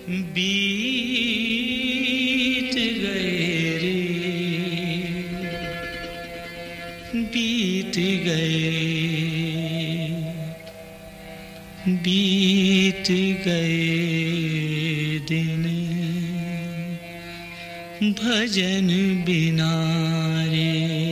बीत गए रे, बीत गए, बीत गए दिन भजन बिना रे।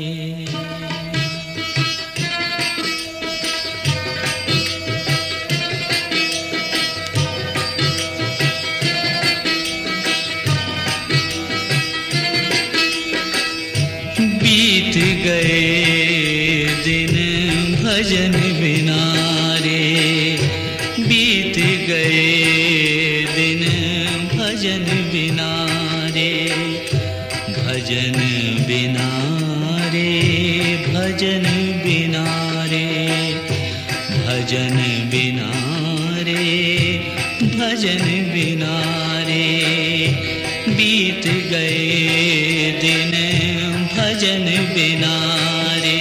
बीत गए दिन भजन बिना रे, बीत गए दिन भजन बिना रे, भजन बिना रे, भजन बिना रे, भजन बिना रे, भजन बिना रे, बीत गए दिन भजन बिना रे।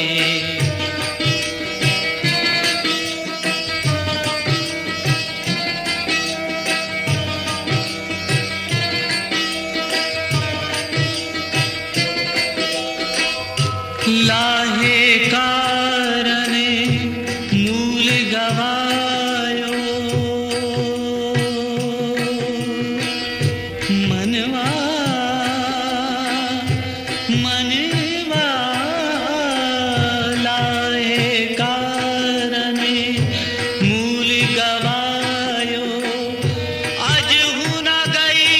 लाहे कारण मूल गवायो, मनवा मनवा लाहे कारण मूल गवायो, आज हूँ न गई,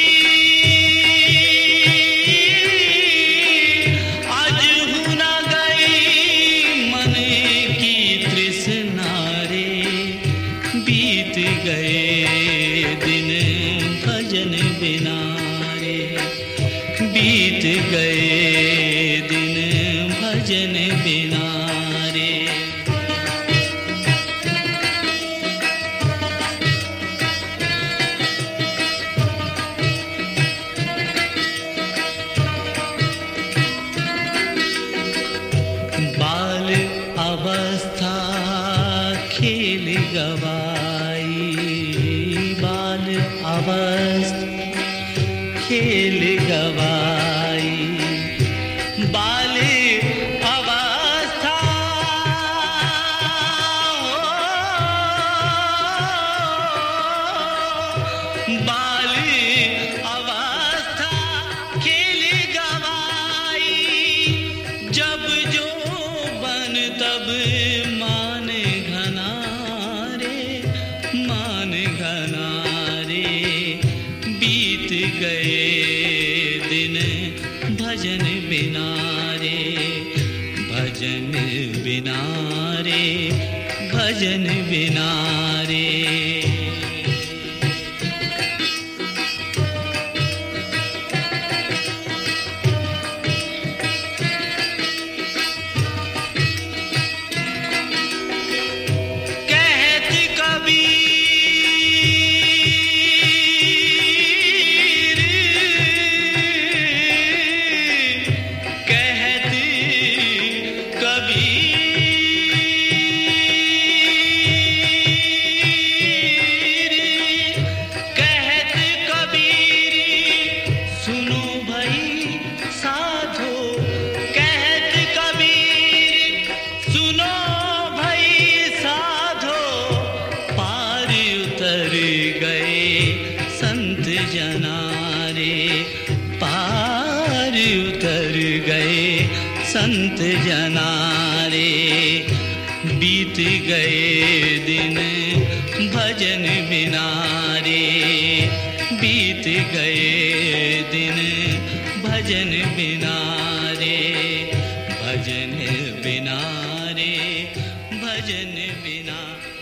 आज हूँ न गई मन की तृष्णा रे, बीत गए दिन भजन बिना रे, बीत गए दिन भजन बिना रे। बाल अवस्था खेल गवाई, बाल अवस्था खेल गवाई, बाल अवस्था बाल अवस्था खेल गवाई, जब जो बन तब मान घना रे, मान घना रे, बीत गए दिन भजन बिना रे, भजन बिना रे, भजन बिना रे। कहत कबीर, कहत कबीर, कहत कबीर, सुनो भाई साधो, कहत कबीर, सुनो भाई साधो, पार उतर गए संत जना रे, पार उतर गए संत जना रे, बीत गए दिन भजन बिना रे, बीत गए दिन भजन बिना रे, भजन बिना रे, भजन बिना।